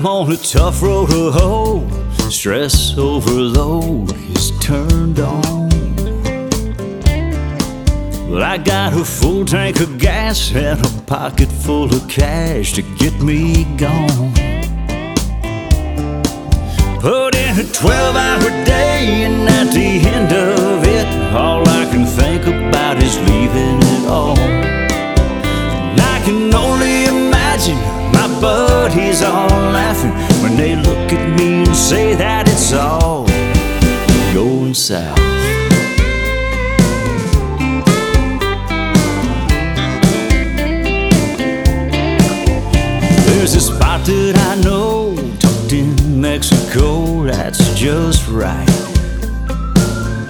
I'm on a tough road to hoe. Stress overload is turned on. Well, I got a full tank of gas and a pocket full of cash to get me gone. Put in a 12-hour day, and at the end of it, all I can think about is leaving it all. And I can only imagine my buddies all laughing when they look at me and say that it's all going south. There's a spot that I know tucked in Mexico that's just right.